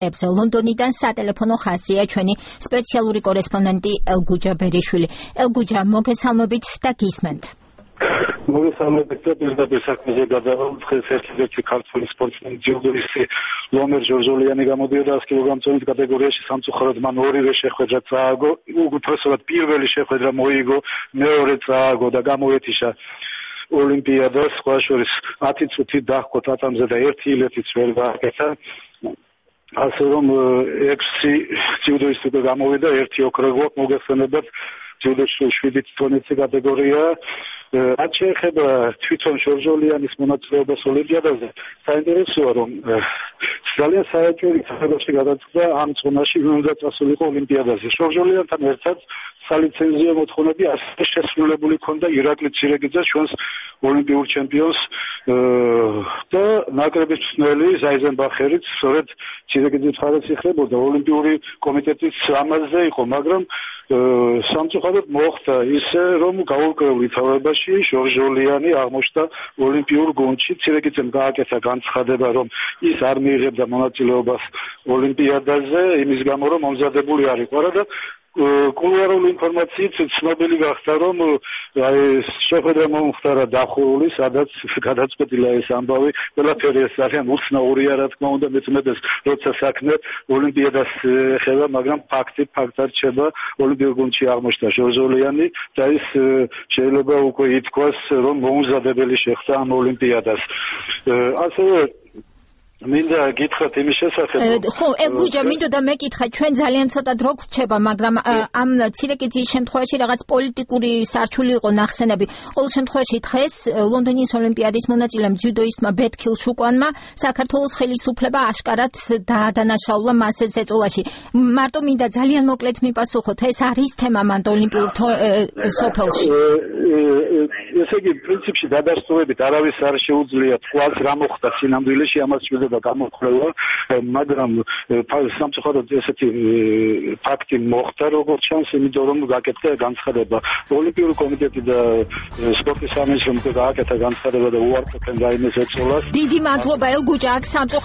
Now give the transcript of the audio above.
ლონდონიდან სატელეფონო ხაზია ჩვენი სპეციალური კორესპონდენტი ელგუჯა ბერიშვილი. ელგუჯა, მოგესალმებით და გისმენთ. მოგესალმებით და პირდაპირ საქმეზე გადავალთ. დღეს ერთ-ერთი ქართული სპორტსმენი ჯილდოისტი ლომერ ჟორჟოლიანი გამოდიოდა 100 კილოგრამის კატეგორიაში. სამწუხაროდ მან ორივე შეხვედრა წააგო. უბრალოდ პირველი შეხვედრა მოიგო, მეორე წააგო და გამოეთიშა ოლიმპიადას. სხვა შორის 10 წუთი დაჰყო ტატამზე და ერთი ილეთიც ვერ გააკეთა. ასე რომ 6 ჯილდოისტი გამოვიდა, ერთი ოქრო გვაქვს მოგეხსენებათ. ჯილდოში 7 ტონის კატეგორია. რაც შეეხება თვითონ ჟორჟოლიანის მონაწილეობას ოლიმპიადაზე, საინტერესოა რომ ძალიან საერთოდ საფრთხეში გადაწყდა ამ წონაში უნდა წასულიყო ოლიმპიადაზე. ჟორჟოლიანთან ერთად სალიცენზიო მოთხოვნები ასე შესრულებული ქონდა ირაკლი ცირეგიძეს, ჩვენს ოლიმპიურ ჩემპიონს და ნაკრების მწვრთნელი ზაიზენბახერიც სწორედ ცირეგიძის მხარეს იხლებოდა. ოლიმპიური კომიტეტიც ამაზე იყო, მაგრამ სამწუხაროდ მოხდა ისე, რომ გაურკვეველ ვითარებაში ჟორჟოლიანი აღმოჩნდა ოლიმპიურ გუნდში. ცირეგიძემ გააკეთა განცხადება, რომ ის არ მიიღებდა მონაწილეობას ოლიმპიადაზე, იმის გამო, რომ მომზადებული არ იყო და კულუარული ინფორმაციით ცნობილი გახდა, რომ შეხვედრა მომხდარა დახურული, სადაც გადაწყვეტილა ეს ამბავი. ყველაფერი ეს ძალიან უცნაურია, რა თქმა უნდა, მეცნიერებს როცა საქმე ოლიმპიადას ეხება, მაგრამ ფაქტად რჩება ოლიმპიურ გუნდში აღმოჩნდა ჟორჟოლიანი და ის შეიძლება უკვე ითქვას, რომ მოუმზადებელი შეხვდა ამ ოლიმპიადას. ასევე მინდა გითხრათ იმის შესახებ. ხო, ელგუჯა, მინდოდა მეკითხა, ჩვენ ძალიან ცოტა დრო გვრჩება, მაგრამ ამ ცირეგიძის შემთხვევაში რაღაც პოლიტიკური სარჩული იყო ნახსენები. ყოველ შემთხვევაში დღეს ლონდონის ოლიმპიადის მონაწილემ ჯუდოისტმა ბეთქილ შუკვანმა საქართველოს ხელისუფლება აშკარად დაადანაშაულა მას ეს ეწოლაში. მარტო მინდა ძალიან მოკლედ მიპასუხოთ, ეს არის თემა მანდ ოლიმპიურ სოფელში. ესე იგი, პრინციპში დადასტურებით არავის არ შეუძლია თქვას რა მოხდა სინამდვილეში, ამას შეიძლება გამოხმევა, მაგრამ სამწუხაროდ ესეთი ფაქტი მოხდა, როგორც ჩანს, იმიტომ რომ გაკეთდა განცხადება. ოლიმპიური კომიტეტი და სპორტის სამინისტრომ გააკეთა განცხადება და უარყოფენ რაიმეს ეწოლას. დიდი მადლობა ელგუჯა, აქ